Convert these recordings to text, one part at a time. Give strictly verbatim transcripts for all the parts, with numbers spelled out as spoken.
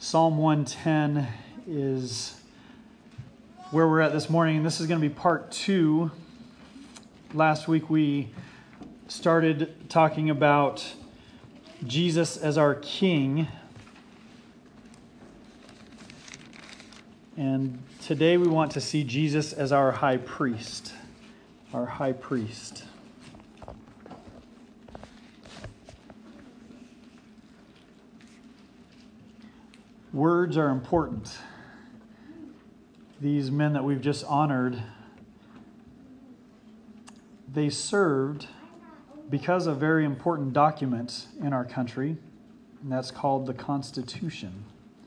Psalm one ten is where we're at this morning, and this is going to be part two. Last week we started talking about Jesus as our King, and today we want to see Jesus as our High Priest, our High Priest. Words are important. These men that we've just honored, they served because of a very important document in our country, and that's called the Constitution.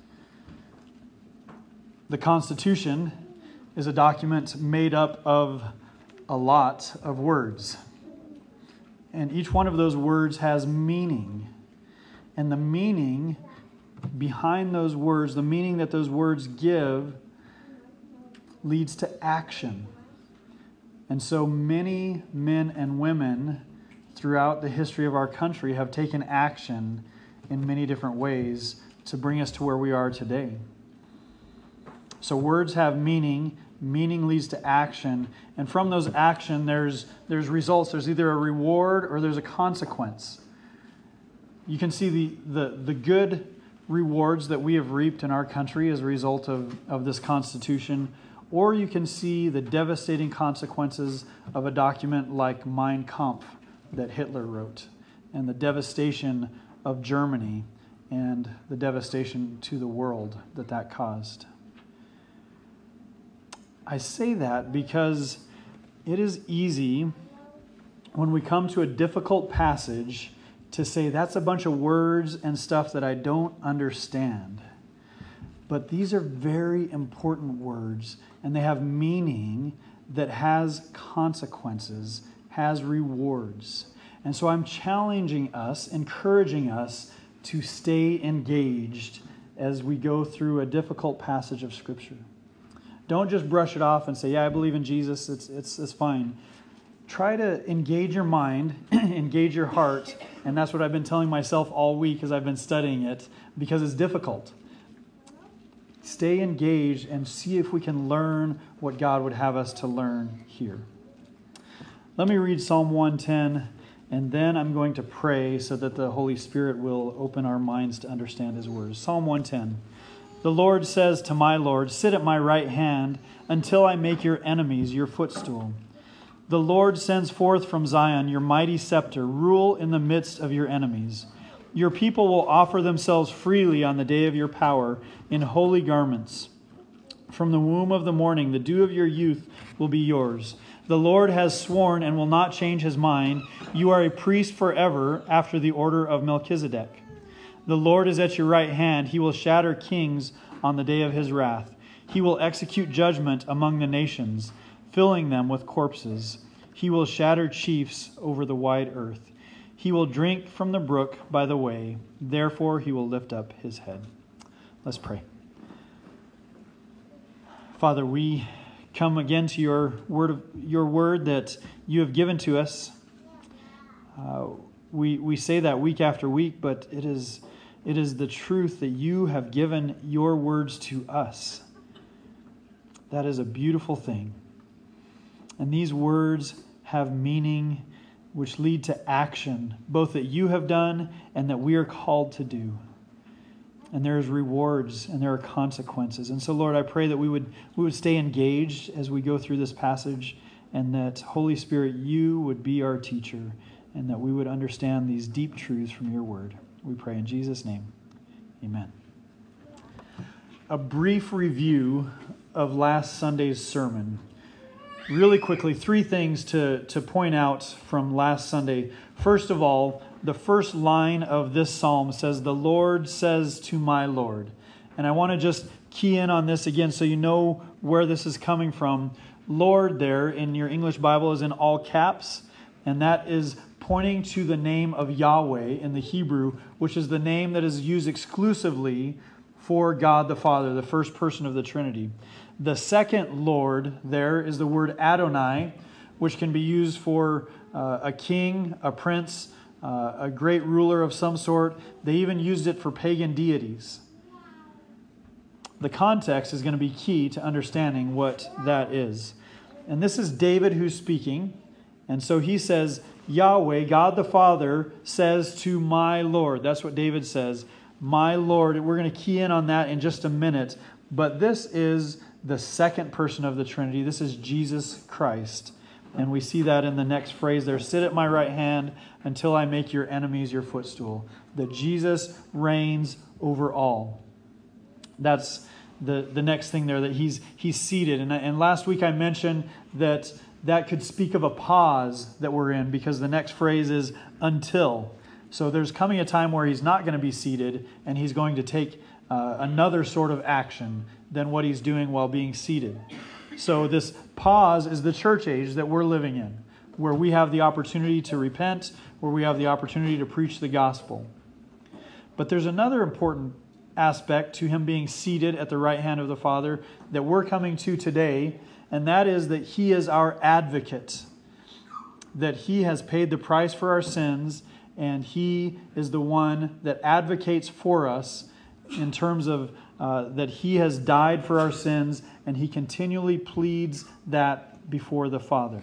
The Constitution is a document made up of a lot of words, and each one of those words has meaning, and the meaning behind those words, the meaning that those words give, leads to action. And so many men and women throughout the history of our country have taken action in many different ways to bring us to where we are today. So words have meaning, meaning leads to action, and from those action there's there's results. There's either a reward or there's a consequence. You can see the the, the good rewards that we have reaped in our country as a result of, of this Constitution, or you can see the devastating consequences of a document like Mein Kampf that Hitler wrote, and the devastation of Germany and the devastation to the world that that caused. I say that because it is easy when we come to a difficult passage to say that's a bunch of words and stuff that I don't understand. But these are very important words, and they have meaning that has consequences, has rewards. And so I'm challenging us, encouraging us to stay engaged as we go through a difficult passage of Scripture. Don't just brush it off and say, yeah, I believe in Jesus, it's it's it's fine. Try to engage your mind, engage your heart, and that's what I've been telling myself all week as I've been studying it, because it's difficult. Stay engaged and see if we can learn what God would have us to learn here. Let me read Psalm one ten, and then I'm going to pray so that the Holy Spirit will open our minds to understand His words. Psalm one ten. The Lord says to my Lord, sit at my right hand until I make your enemies your footstool. The Lord sends forth from Zion your mighty scepter. Rule in the midst of your enemies. Your people will offer themselves freely on the day of your power in holy garments. From the womb of the morning, the dew of your youth will be yours. The Lord has sworn and will not change His mind. You are a priest forever after the order of Melchizedek. The Lord is at your right hand. He will shatter kings on the day of His wrath. He will execute judgment among the nations, filling them with corpses. He will shatter chiefs over the wide earth. He will drink from the brook by the way. Therefore he will lift up his head. Let's pray. Father, we come again to your word, of, your word that you have given to us. Uh, we we say that week after week, but it is it is the truth that you have given your words to us. That is a beautiful thing. And these words have meaning which lead to action, both that you have done and that we are called to do. And there is rewards and there are consequences. And so, Lord, I pray that we would we would stay engaged as we go through this passage, and that, Holy Spirit, you would be our teacher, and that we would understand these deep truths from your word. We pray in Jesus' name. Amen. A brief review of last Sunday's sermon. Really quickly, three things to, to point out from last Sunday. First of all, the first line of this psalm says, the Lord says to my Lord. And I want to just key in on this again so you know where this is coming from. Lord there in your English Bible is in all caps, and that is pointing to the name of Yahweh in the Hebrew, which is the name that is used exclusively for God the Father, the first person of the Trinity. The second Lord there is the word Adonai, which can be used for uh, a king, a prince, uh, a great ruler of some sort. They even used it for pagan deities. the context is going to be key to understanding what that is. And this is David who's speaking. And so he says, Yahweh, God the Father, says to my Lord. That's what David says, my Lord. We're going to key in on that in just a minute. But this is the second person of the Trinity. This is Jesus Christ. And we see that in the next phrase there. Sit at my right hand until I make your enemies your footstool. That Jesus reigns over all. That's the, the next thing there, that he's he's seated. And, and last week I mentioned that that could speak of a pause that we're in, because the next phrase is until. So there's coming a time where he's not going to be seated, and he's going to take uh, another sort of action than what he's doing while being seated. So this pause is the church age that we're living in, where we have the opportunity to repent, where we have the opportunity to preach the gospel. But there's another important aspect to him being seated at the right hand of the Father that we're coming to today, and that is that he is our advocate, that he has paid the price for our sins, and he is the one that advocates for us in terms of uh, that he has died for our sins, and he continually pleads that before the Father.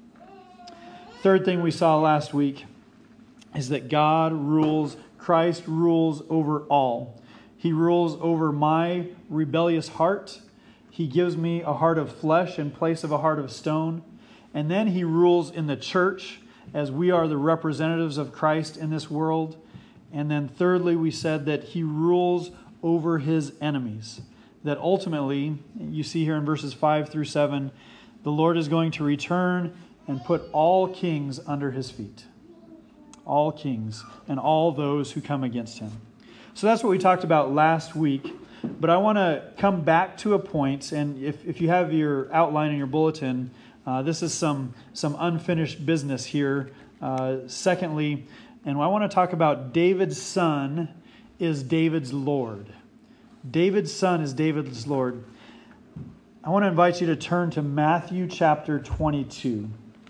Third thing we saw last week is that God rules, Christ rules over all. He rules over my rebellious heart. He gives me a heart of flesh in place of a heart of stone. And then he rules in the church as we are the representatives of Christ in this world. And then thirdly, we said that he rules over his enemies. That ultimately, you see here in verses five through seven, the Lord is going to return and put all kings under his feet. All kings and all those who come against him. So that's what we talked about last week. But I want to come back to a point, and if, if you have your outline in your bulletin, uh, this is some, some unfinished business here. Uh, secondly, and I want to talk about David's son is David's Lord. David's son is David's Lord. I want to invite you to turn to Matthew chapter twenty-two.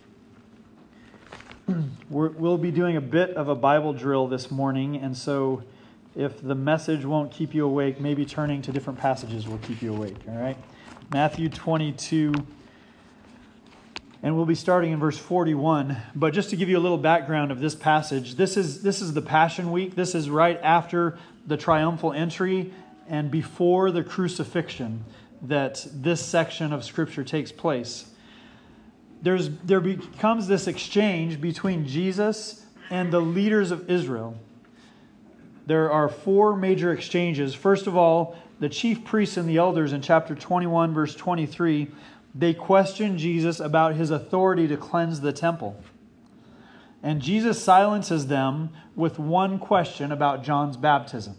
We're, we'll be doing a bit of a Bible drill this morning, and so if the message won't keep you awake, maybe turning to different passages will keep you awake, all right? Matthew twenty-two, and we'll be starting in verse forty-one. But just to give you a little background of this passage, this is this is the Passion Week. This is right after the triumphal entry and before the crucifixion that this section of Scripture takes place. There's there becomes this exchange between Jesus and the leaders of Israel. There are four major exchanges. First of all, the chief priests and the elders in chapter twenty-one, verse twenty-three, they question Jesus about his authority to cleanse the temple. And Jesus silences them with one question about John's baptism.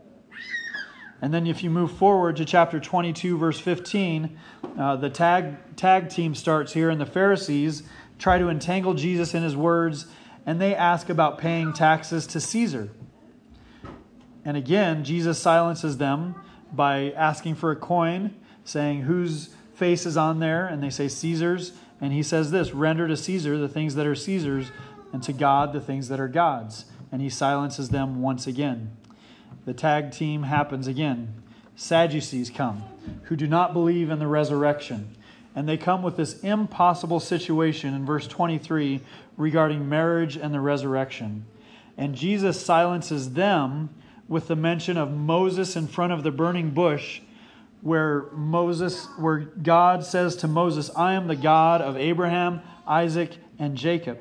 And then if you move forward to chapter twenty-two, verse fifteen, uh, the tag, tag team starts here, and the Pharisees try to entangle Jesus in his words, and they ask about paying taxes to Caesar. And again, Jesus silences them by asking for a coin, saying, whose face is on there? And they say, Caesar's. And he says this, render to Caesar the things that are Caesar's, and to God the things that are God's. And he silences them once again. The tag team happens again. Sadducees come, who do not believe in the resurrection. And they come with this impossible situation in verse twenty-three regarding marriage and the resurrection. And Jesus silences them with the mention of Moses in front of the burning bush, where Moses, where God says to Moses, I am the God of Abraham, Isaac, and Jacob.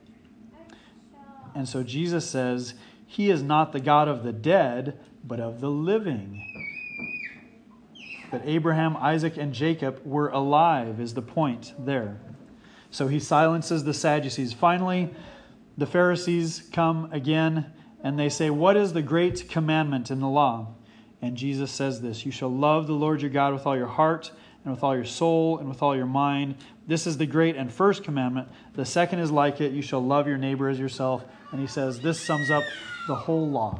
And so Jesus says, he is not the God of the dead, but of the living. That Abraham, Isaac, and Jacob were alive is the point there. So he silences the Sadducees. Finally, the Pharisees come again, and they say, what is the great commandment in the law? And Jesus says this, you shall love the Lord your God with all your heart and with all your soul and with all your mind. This is the great and first commandment. The second is like it, you shall love your neighbor as yourself. And he says this sums up the whole law.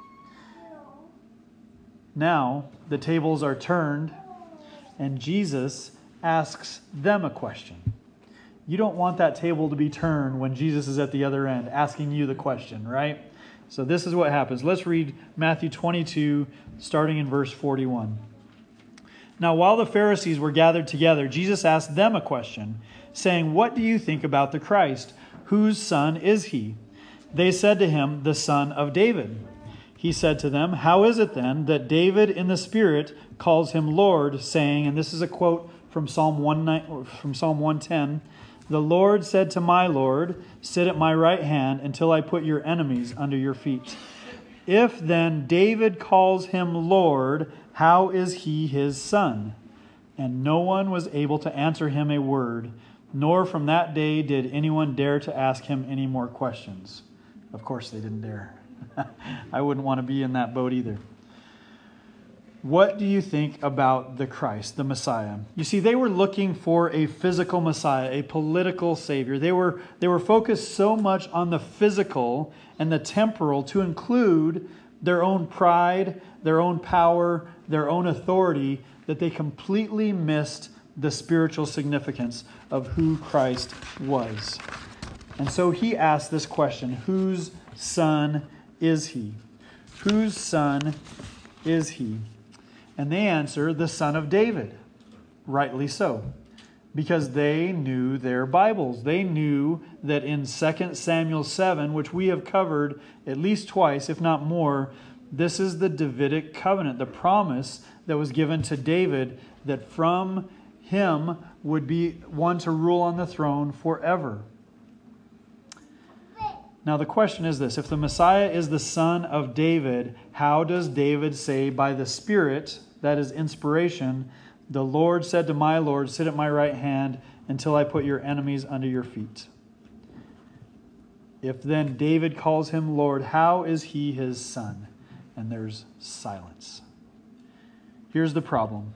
Now the tables are turned, and Jesus asks them a question. You don't want that table to be turned when Jesus is at the other end asking you the question, right? So this is what happens. Let's read Matthew twenty-two, starting in verse forty-one. Now, while the Pharisees were gathered together, Jesus asked them a question, saying, "What do you think about the Christ? Whose son is he?" They said to him, "The son of David." He said to them, "How is it then that David in the Spirit calls him Lord, saying," and this is a quote from Psalm one from Psalm one ten, "The Lord said to my Lord, sit at my right hand until I put your enemies under your feet. If then David calls him Lord, how is he his son?" And no one was able to answer him a word, nor from that day did anyone dare to ask him any more questions. Of course they didn't dare. I wouldn't want to be in that boat either. What do you think about the Christ, the Messiah? You see, they were looking for a physical Messiah, a political Savior. They were, they were focused so much on the physical and the temporal to include their own pride, their own power, their own authority, that they completely missed the spiritual significance of who Christ was. And so he asked this question, whose son is he? Whose son is he? And they answer, the son of David. Rightly so. Because they knew their Bibles. They knew that in Second Samuel seven, which we have covered at least twice, if not more, this is the Davidic covenant, the promise that was given to David that from him would be one to rule on the throne forever. Now the question is this, if the Messiah is the son of David, how does David say by the Spirit, that is inspiration, the Lord said to my Lord, sit at my right hand until I put your enemies under your feet? If then David calls him Lord, how is he his son? And there's silence. Here's the problem.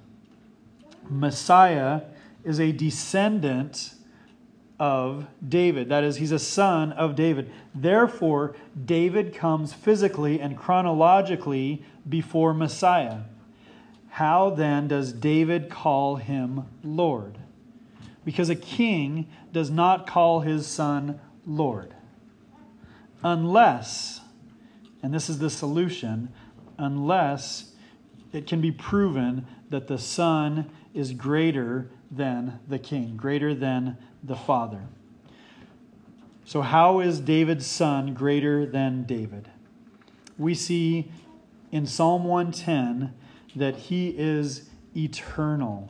Messiah is a descendant of David. That is, he's a son of David. Therefore, David comes physically and chronologically before Messiah. How then does David call him Lord? Because a king does not call his son Lord. Unless, and this is the solution, unless it can be proven that the son is greater than the king, greater than the father. So how is David's son greater than David? We see in Psalm one ten that he is eternal.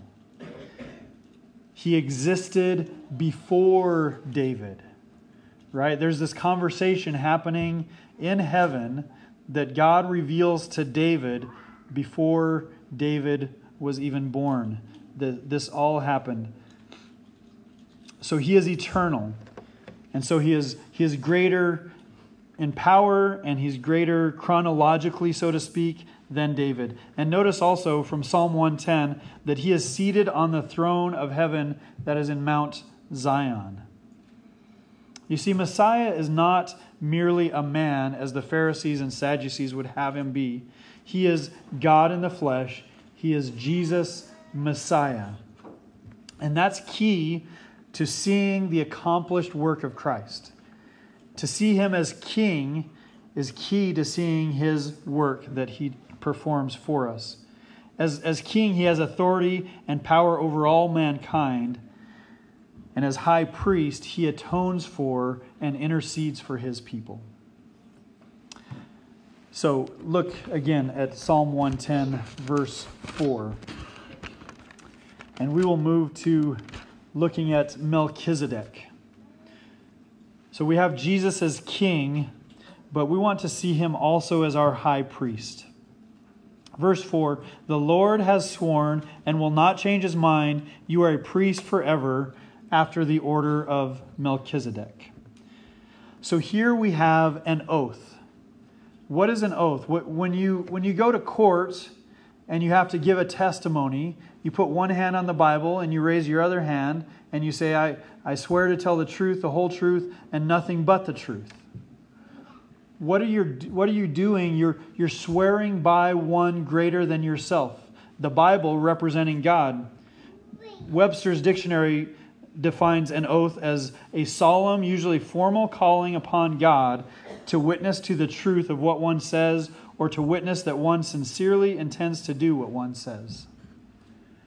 He existed before David, right? There's this conversation happening in heaven that God reveals to David before David was even born. This all happened. So he is eternal. And so he is, he is greater in power and he's greater chronologically, so to speak, than David. And notice also from Psalm one ten that he is seated on the throne of heaven that is in Mount Zion. You see, Messiah is not merely a man as the Pharisees and Sadducees would have him be. He is God in the flesh. He is Jesus Messiah. And that's key to seeing the accomplished work of Christ. To see him as king is key to seeing his work that he performs for us. As, as king, he has authority and power over all mankind. And as high priest, he atones for and intercedes for his people. So look again at Psalm one ten, verse four. And we will move to looking at Melchizedek. So we have Jesus as king, but we want to see him also as our high priest. Verse four, the Lord has sworn and will not change his mind. You are a priest forever after the order of Melchizedek. So here we have an oath. What is an oath? When you, when you go to court and you have to give a testimony, you put one hand on the Bible and you raise your other hand and you say, I, I swear to tell the truth, the whole truth, and nothing but the truth. What are you, what are you doing? You're, you're swearing by one greater than yourself. The Bible representing God. Webster's dictionary defines an oath as a solemn, usually formal calling upon God to witness to the truth of what one says or to witness that one sincerely intends to do what one says.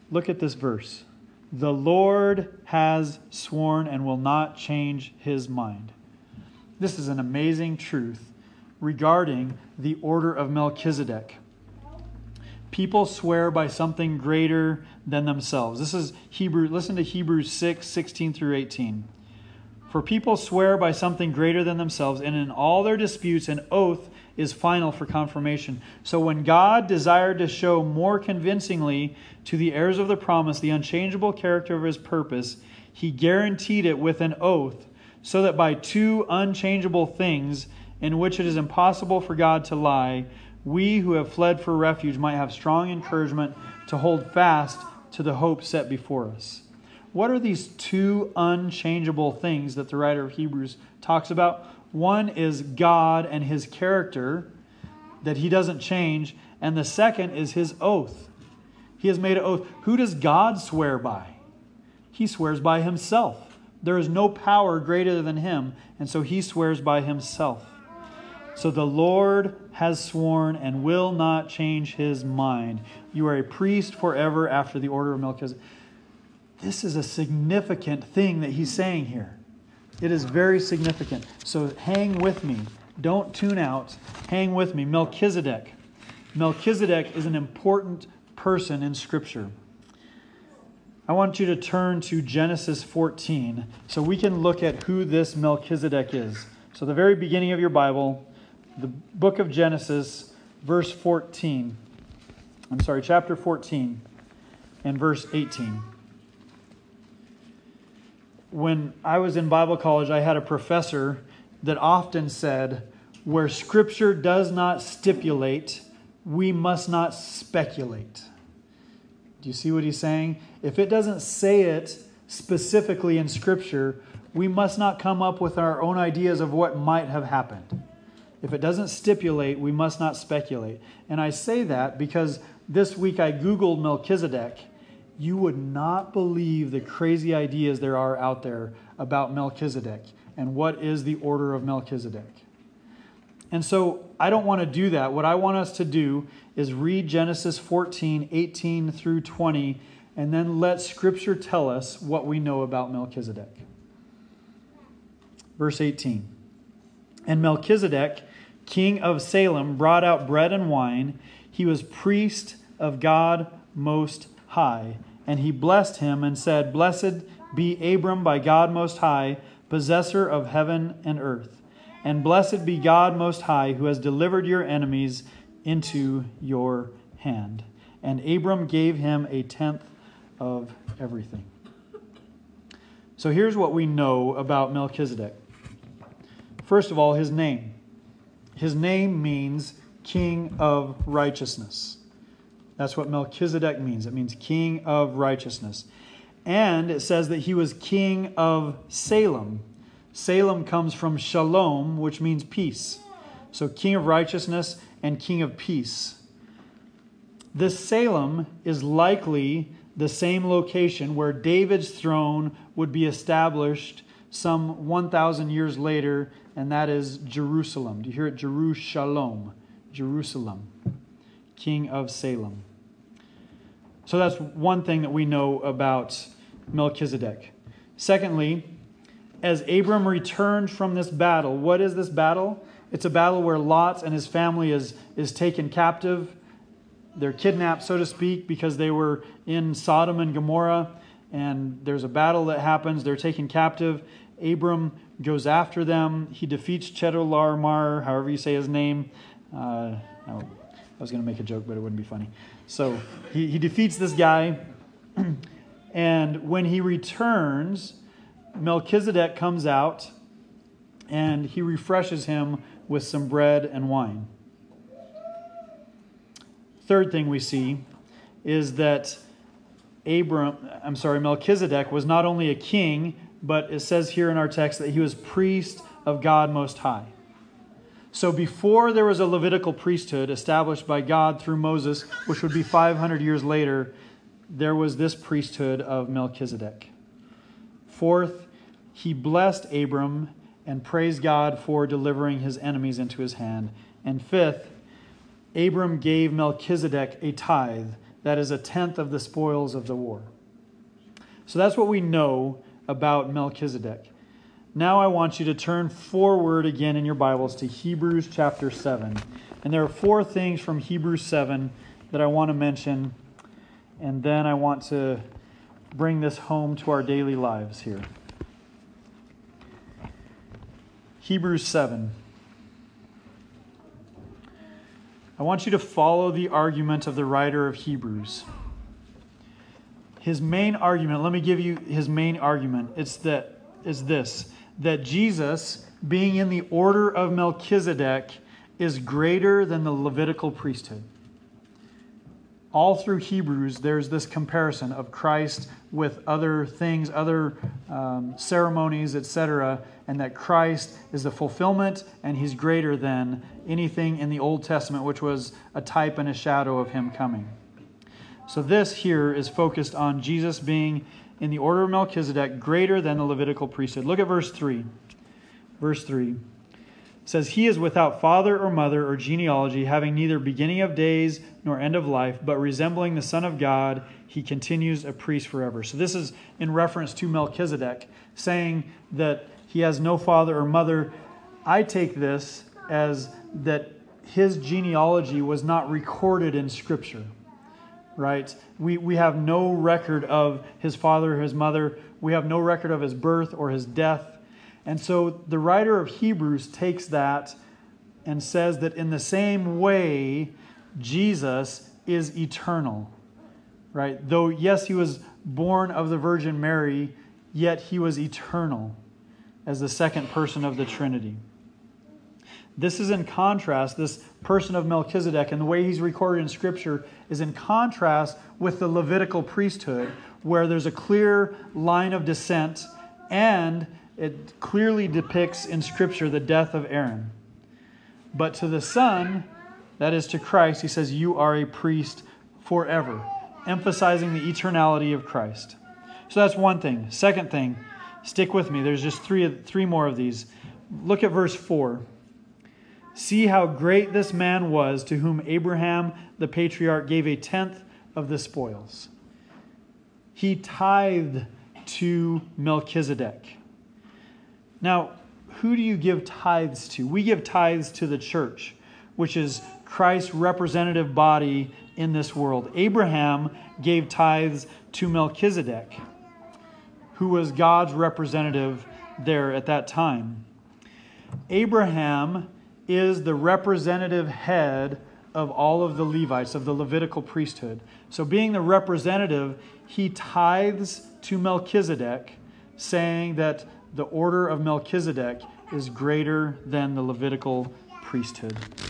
Look at this verse. The Lord has sworn and will not change his mind. This is an amazing truth regarding the order of Melchizedek. People swear by something greater than themselves. This is Hebrew. Listen to Hebrews six, sixteen through eighteen. For people swear by something greater than themselves, and in all their disputes an oath is final for confirmation. So when God desired to show more convincingly to the heirs of the promise the unchangeable character of his purpose, he guaranteed it with an oath, so that by two unchangeable things in which it is impossible for God to lie, we who have fled for refuge might have strong encouragement to hold fast to the hope set before us. What are these two unchangeable things that the writer of Hebrews talks about? One is God and his character, that he doesn't change. And the second is his oath. He has made an oath. Who does God swear by? He swears by himself. There is no power greater than him, and so he swears by himself. So the Lord has sworn and will not change his mind. You are a priest forever after the order of Melchizedek. This is a significant thing that he's saying here. It is very significant. So hang with me. Don't tune out. Hang with me. Melchizedek. Melchizedek is an important person in Scripture. I want you to turn to Genesis fourteen so we can look at who this Melchizedek is. So the very beginning of your Bible, the book of Genesis, verse fourteen. I'm sorry, chapter fourteen and verse eighteen. When I was in Bible college, I had a professor that often said, where Scripture does not stipulate, we must not speculate. Do you see what he's saying? If it doesn't say it specifically in Scripture, we must not come up with our own ideas of what might have happened. If it doesn't stipulate, we must not speculate. And I say that because this week I Googled Melchizedek. You would not believe the crazy ideas there are out there about Melchizedek and what is the order of Melchizedek. And so I don't want to do that. What I want us to do is read Genesis fourteen, eighteen through twenty, and then let Scripture tell us what we know about Melchizedek. Verse eighteen. And Melchizedek, king of Salem, brought out bread and wine. He was priest of God Most High. And he blessed him and said, Blessed be Abram by God Most High, possessor of heaven and earth. And blessed be God Most High, who has delivered your enemies into your hand. And Abram gave him a tenth of everything. So here's what we know about Melchizedek. First of all, his name. His name means King of Righteousness. That's what Melchizedek means. It means King of Righteousness. And it says that he was King of Salem. Salem comes from Shalom, which means peace. So King of Righteousness and King of Peace. This Salem is likely the same location where David's throne would be established some one thousand years later, and that is Jerusalem. Do you hear it? Jerusalem. Jerusalem. King of Salem. So that's one thing that we know about Melchizedek. Secondly, as Abram returned from this battle, what is this battle? It's a battle where Lot and his family is, is taken captive. They're kidnapped, so to speak, because they were in Sodom and Gomorrah, and there's a battle that happens. They're taken captive. Abram goes after them. He defeats Chedorlaomer, however you say his name. Uh, I was going to make a joke, but it wouldn't be funny. So he, he defeats this guy, and when he returns, Melchizedek comes out, and he refreshes him with some bread and wine. Third thing we see is that Abram, I'm sorry, Melchizedek was not only a king, but it says here in our text that he was priest of God Most High. So before there was a Levitical priesthood established by God through Moses, which would be five hundred years later, there was this priesthood of Melchizedek. Fourth, he blessed Abram and praised God for delivering his enemies into his hand. And fifth, Abram gave Melchizedek a tithe. that is a tenth of the spoils of the war. So that's what we know about Melchizedek. Now I want you to turn forward again in your Bibles to Hebrews chapter seven. And there are four things from Hebrews seven that I want to mention, and then I want to bring this home to our daily lives here. Hebrews seven. I want you to follow the argument of the writer of Hebrews. His main argument, let me give you his main argument. It's that is this, that Jesus, being in the order of Melchizedek, is greater than the Levitical priesthood. All through Hebrews, there's this comparison of Christ with other things, other um, ceremonies, et cetera, and that Christ is the fulfillment and he's greater than anything in the Old Testament, which was a type and a shadow of him coming. So this here is focused on Jesus being in the order of Melchizedek, greater than the Levitical priesthood. Look at verse three. Verse three. It says, he is without father or mother or genealogy, having neither beginning of days nor end of life, but resembling the Son of God, he continues a priest forever. So this is in reference to Melchizedek, saying that he has no father or mother. I take this as that his genealogy was not recorded in Scripture, right? We, we have no record of his father or his mother. We have no record of his birth or his death. And so the writer of Hebrews takes that and says that in the same way, Jesus is eternal, right? Though, yes, he was born of the Virgin Mary, yet he was eternal as the second person of the Trinity. This is in contrast, this person of Melchizedek and the way he's recorded in Scripture is in contrast with the Levitical priesthood, where there's a clear line of descent and it clearly depicts in Scripture the death of Aaron. But to the Son, that is to Christ, he says, you are a priest forever, emphasizing the eternality of Christ. So that's one thing. Second thing, stick with me. There's just three, three more of these. Look at verse four. See how great this man was, to whom Abraham the patriarch gave a tenth of the spoils. He tithed to Melchizedek. Now, who do you give tithes to? We give tithes to the church, which is Christ's representative body in this world. Abraham gave tithes to Melchizedek, who was God's representative there at that time. Abraham is the representative head of all of the Levites, of the Levitical priesthood. So being the representative, he tithes to Melchizedek, saying that the order of Melchizedek is greater than the Levitical priesthood.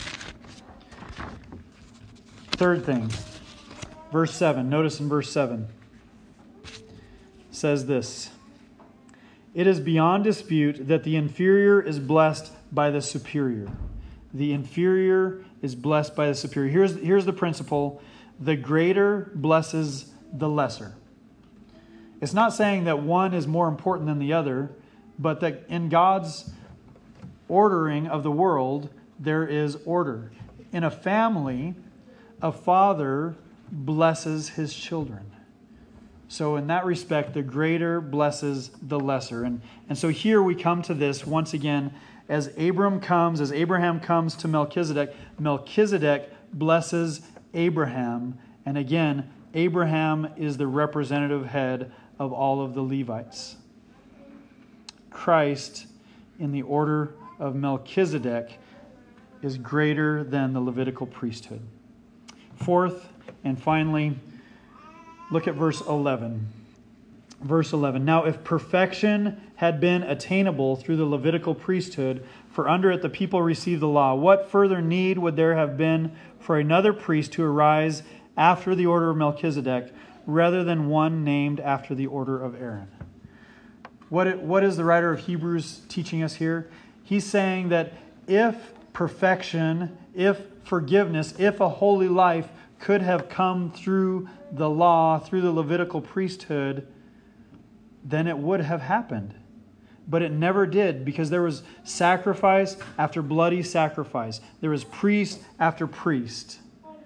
Third thing, verse seven. Notice in verse seven, it says this, it is beyond dispute that the inferior is blessed by the superior. The inferior is blessed by the superior. Here's, here's the principle. The greater blesses the lesser. It's not saying that one is more important than the other, but that in God's ordering of the world, there is order. In a family, a father blesses his children. So in that respect, the greater blesses the lesser. And, and so here we come to this once again, as Abram comes, as Abraham comes to Melchizedek, Melchizedek blesses Abraham. And again, Abraham is the representative head of all of the Levites. Christ, in the order of Melchizedek, is greater than the Levitical priesthood. Fourth, and finally, look at verse eleven. Verse eleven. Now, if perfection had been attainable through the Levitical priesthood, for under it the people received the law, what further need would there have been for another priest to arise after the order of Melchizedek, rather than one named after the order of Aaron? What, what is the writer of Hebrews teaching us here? He's saying that if perfection, if forgiveness, if a holy life could have come through the law, through the Levitical priesthood, then it would have happened. But it never did, because there was sacrifice after bloody sacrifice. There was priest after priest.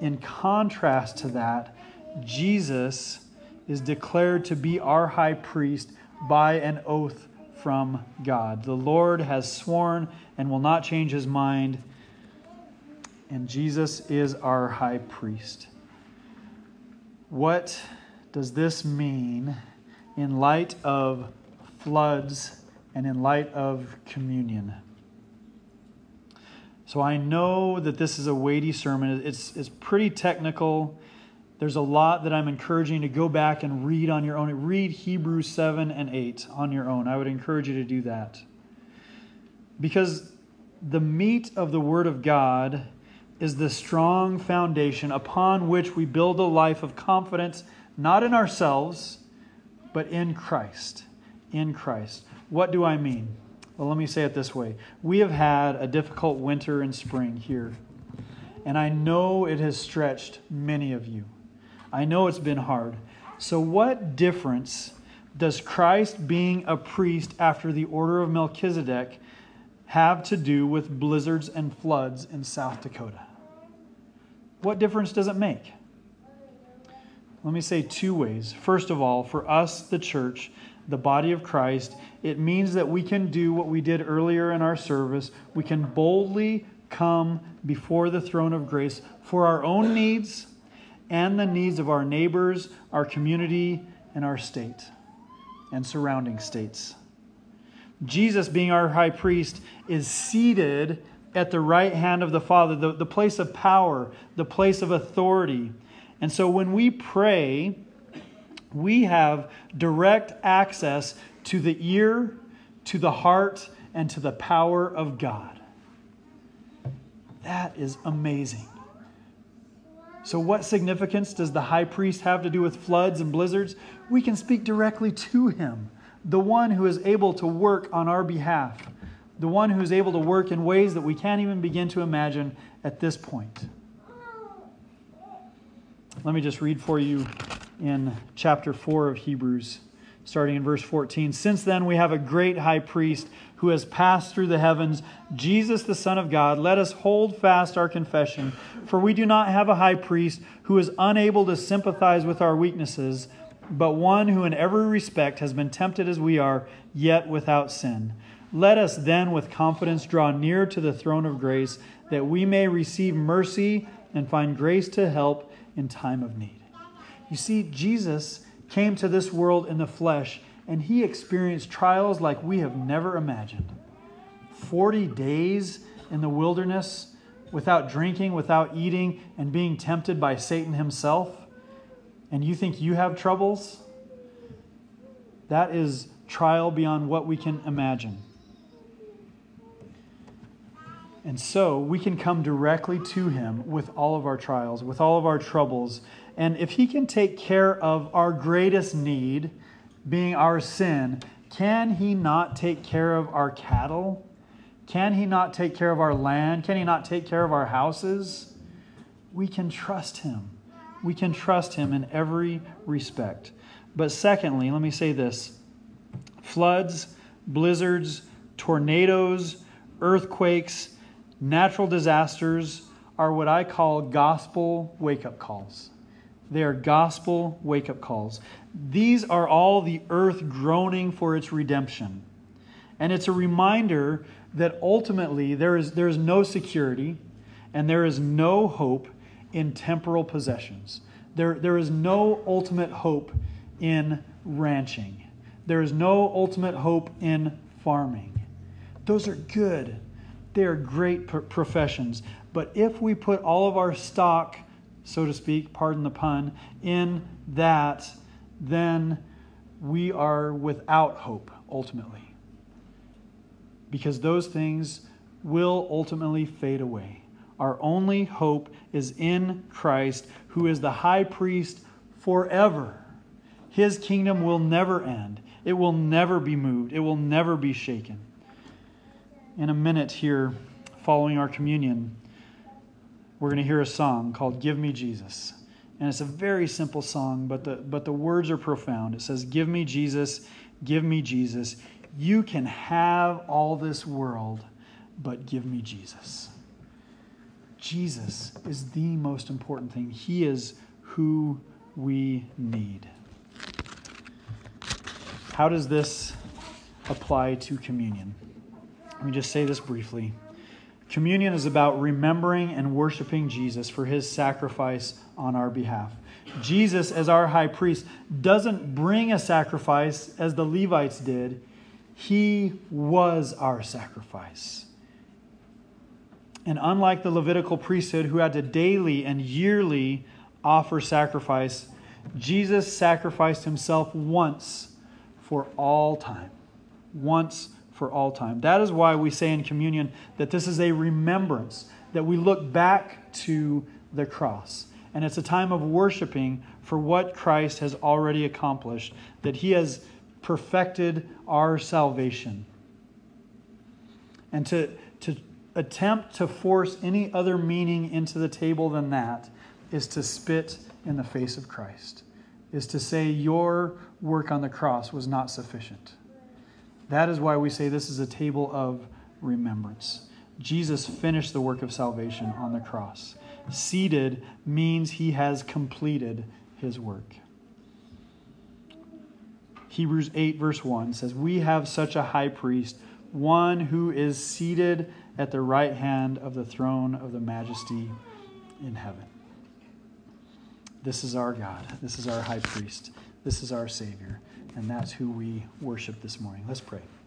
in contrast to that, Jesus is declared to be our high priest by an oath from God. The Lord has sworn and will not change his mind, and Jesus is our high priest. What does this mean in light of floods and in light of communion? So I know that this is a weighty sermon. It's, it's pretty technical. There's a lot that I'm encouraging you to go back and read on your own. Read Hebrews seven and eight on your own. I would encourage you to do that. Because the meat of the Word of God is the strong foundation upon which we build a life of confidence, not in ourselves, but in Christ. In Christ. What do I mean? Well, let me say it this way. We have had a difficult winter and spring here, and I know it has stretched many of you. I know it's been hard. So what difference does Christ being a priest after the order of Melchizedek have to do with blizzards and floods in South Dakota? What difference does it make? Let me say two ways. First of all, for us, the church, the body of Christ, it means that we can do what we did earlier in our service. We can boldly come before the throne of grace for our own needs and the needs of our neighbors, our community, and our state and surrounding states. Jesus, being our high priest, is seated at the right hand of the Father, the, the place of power, the place of authority. And so when we pray, we have direct access to the ear, to the heart, and to the power of God. That is amazing. So what significance does the high priest have to do with floods and blizzards? We can speak directly to him, the one who is able to work on our behalf, the one who is able to work in ways that we can't even begin to imagine at this point. Let me just read for you in chapter four of Hebrews, starting in verse fourteen. Since then we have a great high priest who has passed through the heavens, Jesus the Son of God. Let us hold fast our confession, for we do not have a high priest who is unable to sympathize with our weaknesses, but one who in every respect has been tempted as we are, yet without sin. Let us then with confidence draw near to the throne of grace, that we may receive mercy and find grace to help in time of need. You see, Jesus came to this world in the flesh, and he experienced trials like we have never imagined. Forty days in the wilderness without drinking, without eating, and being tempted by Satan himself. And you think you have troubles? That is trial beyond what we can imagine. And so we can come directly to him with all of our trials, with all of our troubles. And if he can take care of our greatest need, being our sin, can he not take care of our cattle? Can he not take care of our land? Can he not take care of our houses? We can trust him. We can trust him in every respect. But secondly, let me say this. Floods, blizzards, tornadoes, earthquakes, natural disasters are what I call gospel wake-up calls. They are gospel wake-up calls. These are all the earth groaning for its redemption. And it's a reminder that ultimately there is, there is no security and there is no hope in temporal possessions. There, there is no ultimate hope in ranching. There is no ultimate hope in farming. Those are good. They are great professions. But if we put all of our stock, so to speak, pardon the pun, in that, then we are without hope, ultimately. Because those things will ultimately fade away. Our only hope is in Christ, who is the high priest forever. His kingdom will never end. It will never be moved. It will never be shaken. In a minute here, following our communion, we're going to hear a song called Give Me Jesus. And it's a very simple song, but the, but the words are profound. It says, give me Jesus, give me Jesus. You can have all this world, but give me Jesus. Jesus is the most important thing. He is who we need. How does this apply to communion? Let me just say this briefly. Communion is about remembering and worshiping Jesus for his sacrifice on our behalf. Jesus, as our high priest, doesn't bring a sacrifice as the Levites did. He was our sacrifice. And unlike the Levitical priesthood, who had to daily and yearly offer sacrifice, Jesus sacrificed himself once for all time. Once for all time. That is why we say in communion that this is a remembrance, that we look back to the cross. And it's a time of worshiping for what Christ has already accomplished, that he has perfected our salvation. And to, to attempt to force any other meaning into the table than that is to spit in the face of Christ, is to say your work on the cross was not sufficient. That is why we say this is a table of remembrance. Jesus finished the work of salvation on the cross. Seated means he has completed his work. Hebrews eight verse one says, "We have such a high priest, one who is seated at the right hand of the throne of the majesty in heaven." This is our God. This is our high priest. This is our Savior. And that's who we worship this morning. Let's pray.